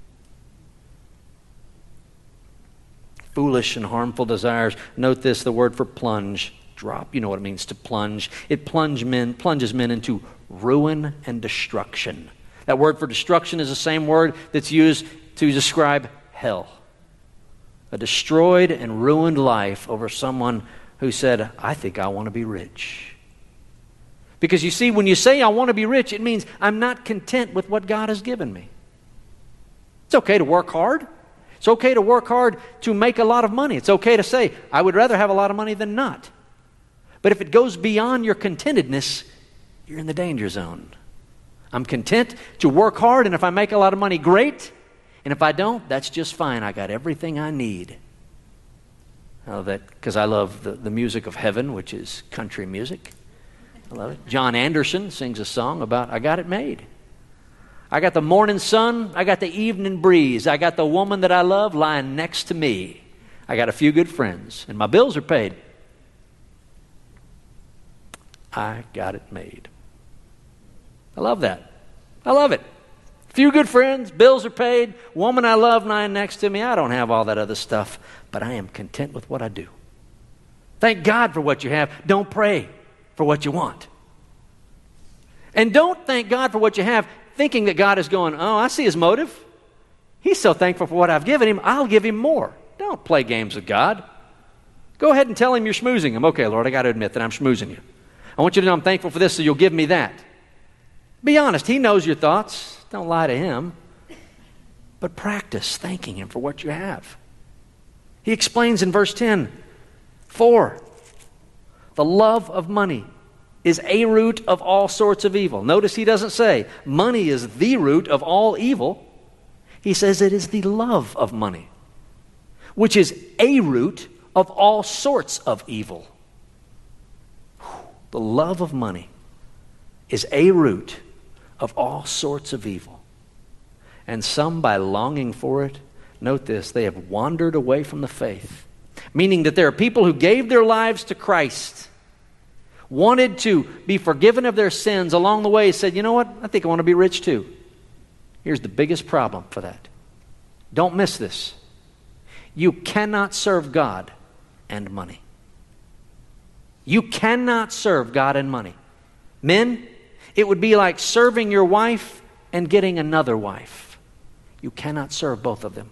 Foolish and harmful desires. Note this, the word for plunge, drop. You know what it means to plunge. It plunge men, plunges men into ruin and destruction. That word for destruction is the same word that's used to describe hell. A destroyed and ruined life over someone who said, I think I want to be rich. Because you see, when you say I want to be rich, it means I'm not content with what God has given me. It's okay to work hard. It's okay to work hard to make a lot of money. It's okay to say, I would rather have a lot of money than not. But if it goes beyond your contentedness, you're in the danger zone. I'm content to work hard, and if I make a lot of money, great. And if I don't, that's just fine. I got everything I need. Oh, that because I love the, the music of heaven, which is country music. I love it. John Anderson sings a song about, I got it made. I got the morning sun. I got the evening breeze. I got the woman that I love lying next to me. I got a few good friends, and my bills are paid. I got it made. I love that. I love it. Few good friends, bills are paid, woman I love lying next to me. I don't have all that other stuff, but I am content with what I do. Thank God for what you have. Don't pray for what you want. And don't thank God for what you have thinking that God is going, oh, I see his motive. He's so thankful for what I've given him, I'll give him more. Don't play games with God. Go ahead and tell him you're schmoozing him. Okay, Lord, I got to admit that I'm schmoozing you. I want you to know I'm thankful for this, so you'll give me that. Be honest. He knows your thoughts. Don't lie to him. But practice thanking him for what you have. He explains in verse ten, for the love of money is a root of all sorts of evil. Notice he doesn't say money is the root of all evil. He says it is the love of money, which is a root of all sorts of evil. The love of money is a root of all sorts of evil. And some, by longing for it, note this, they have wandered away from the faith. Meaning that there are people who gave their lives to Christ, wanted to be forgiven of their sins, along the way said, you know what, I think I want to be rich too. Here's the biggest problem for that. Don't miss this. You cannot serve God and money. You cannot serve God and money. Men, it would be like serving your wife and getting another wife. You cannot serve both of them.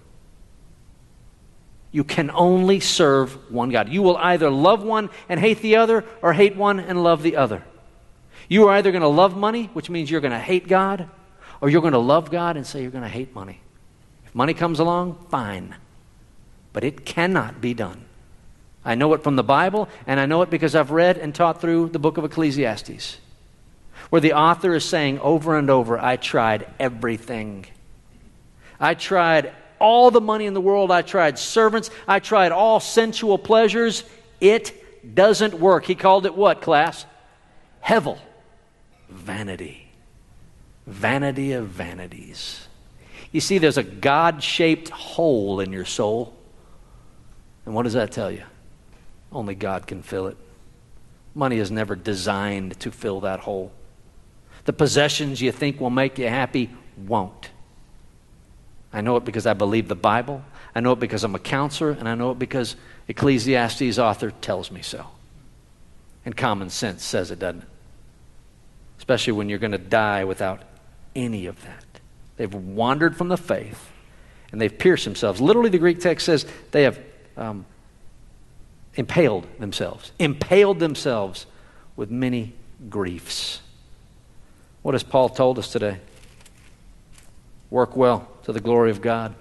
You can only serve one God. You will either love one and hate the other, or hate one and love the other. You are either going to love money, which means you're going to hate God, or you're going to love God and say you're going to hate money. If money comes along, fine. But it cannot be done. I know it from the Bible, and I know it because I've read and taught through the book of Ecclesiastes, where the author is saying over and over, I tried everything. I tried all the money in the world. I tried servants. I tried all sensual pleasures. It doesn't work. He called it what, class? Hevel. Vanity. Vanity of vanities. You see, there's a God-shaped hole in your soul. And what does that tell you? Only God can fill it. Money is never designed to fill that hole. The possessions you think will make you happy won't. I know it because I believe the Bible. I know it because I'm a counselor. And I know it because Ecclesiastes author tells me so. And common sense says it, doesn't it? Especially when you're going to die without any of that. They've wandered from the faith and they've pierced themselves. Literally, the Greek text says they have um, impaled themselves. Impaled themselves with many griefs. What has Paul told us today? Work well to the glory of God.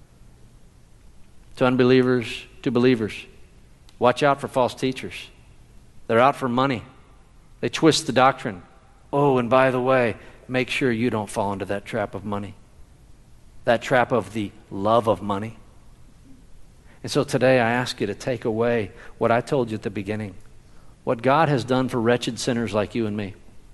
To unbelievers, to believers. Watch out for false teachers. They're out for money. They twist the doctrine. Oh, and by the way, make sure you don't fall into that trap of money. That trap of the love of money. And so today I ask you to take away what I told you at the beginning. What God has done for wretched sinners like you and me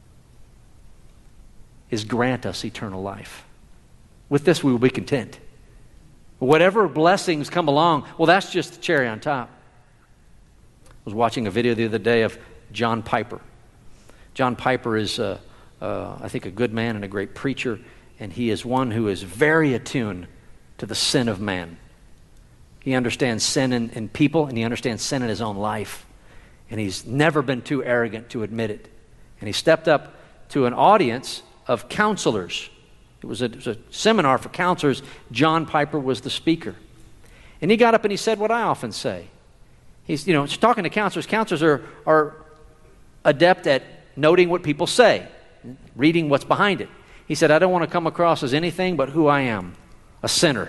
is grant us eternal life. With this we will be content. Whatever blessings come along, well, that's just the cherry on top. I was watching a video the other day of John Piper. John Piper is, uh, uh, I think, a good man and a great preacher, and he is one who is very attuned to the sin of man. He understands sin in, in people, and he understands sin in his own life. And he's never been too arrogant to admit it. And he stepped up to an audience of counselors. It was, a, it was a seminar for counselors. John Piper was the speaker. And he got up and he said what I often say. He's, you know, talking to counselors. Counselors are, are adept at noting what people say, reading what's behind it. He said, I don't want to come across as anything but who I am, a sinner.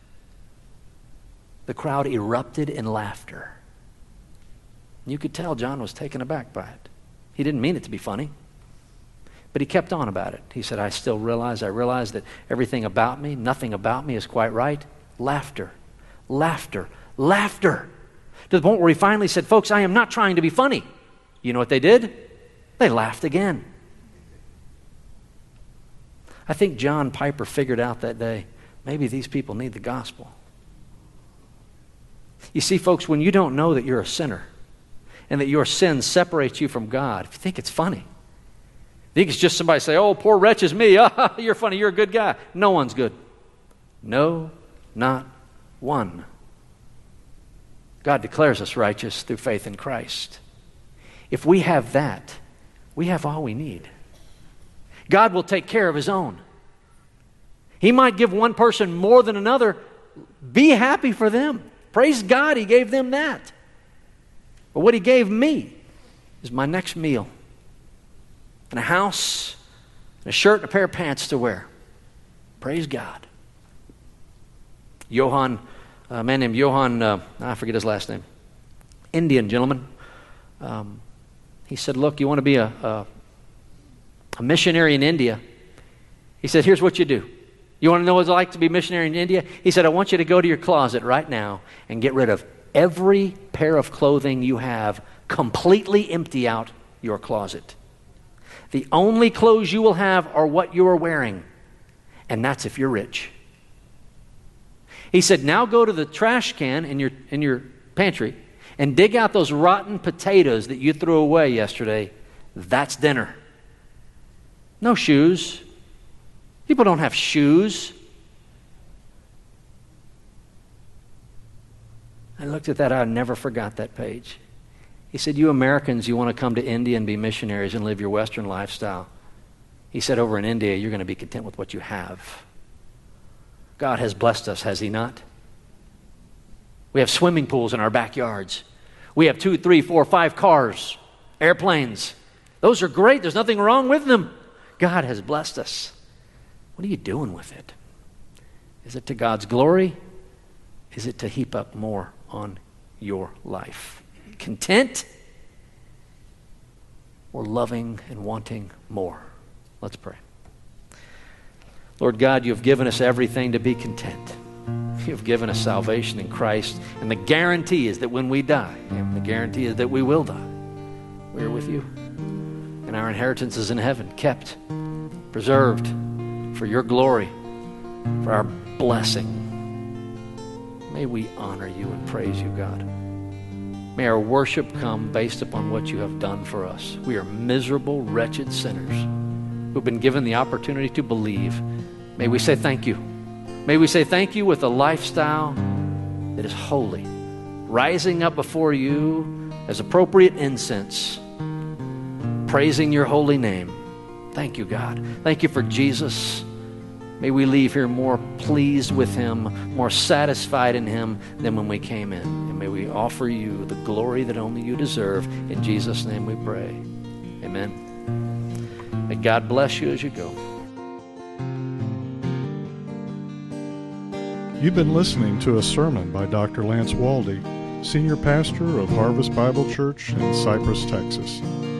The crowd erupted in laughter. You could tell John was taken aback by it. He didn't mean it to be funny, but he kept on about it. He said, I still realize, I realize that everything about me, nothing about me is quite right. Laughter, laughter, laughter. To the point where he finally said, folks, I am not trying to be funny. You know what they did? They laughed again. I think John Piper figured out that day, maybe these people need the gospel. You see, folks, when you don't know that you're a sinner and that your sin separates you from God, if you think it's funny, you think it's just somebody say, oh, poor wretch is me. Ah, you're funny. You're a good guy. No one's good. No, not one. God declares us righteous through faith in Christ. If we have that, we have all we need. God will take care of his own. He might give one person more than another. Be happy for them. Praise God, he gave them that. But what he gave me is my next meal and a house and a shirt and a pair of pants to wear. Praise God. Johann, a man named Johann, uh, I forget his last name, Indian gentleman. Um, he said, look, you want to be a, a, a missionary in India? He said, here's what you do. You want to know what it's like to be a missionary in India? He said, I want you to go to your closet right now and get rid of every pair of clothing you have. Completely empty out your closet. The only clothes you will have are what you are wearing. And that's if you're rich. He said, now go to the trash can in your, in your pantry and dig out those rotten potatoes that you threw away yesterday. That's dinner. No shoes. People don't have shoes. I looked at that. I never forgot that page. He said, you Americans, you want to come to India and be missionaries and live your Western lifestyle. He said, over in India, you're going to be content with what you have. God has blessed us, has he not? We have swimming pools in our backyards. We have two, three, four, five cars, airplanes. Those are great. There's nothing wrong with them. God has blessed us. What are you doing with it? Is it to God's glory? Is it to heap up more on your life? Content or loving and wanting more? Let's pray. Lord God, you've given us everything to be content. You've given us salvation in Christ, and the guarantee is that when we die, and the guarantee is that we will die, we are with you. And our inheritance is in heaven, kept, preserved for your glory, for our blessing. May we honor you and praise you, God. May our worship come based upon what you have done for us. We are miserable, wretched sinners who've been given the opportunity to believe. May we say thank you. May we say thank you with a lifestyle that is holy, rising up before you as appropriate incense, praising your holy name. Thank you, God. Thank you for Jesus. May we leave here more pleased with him, more satisfied in him than when we came in. And may we offer you the glory that only you deserve. In Jesus' name we pray. Amen. May God bless you as you go. You've been listening to a sermon by Doctor Lance Waldy, Senior Pastor of Harvest Bible Church in Cypress, Texas.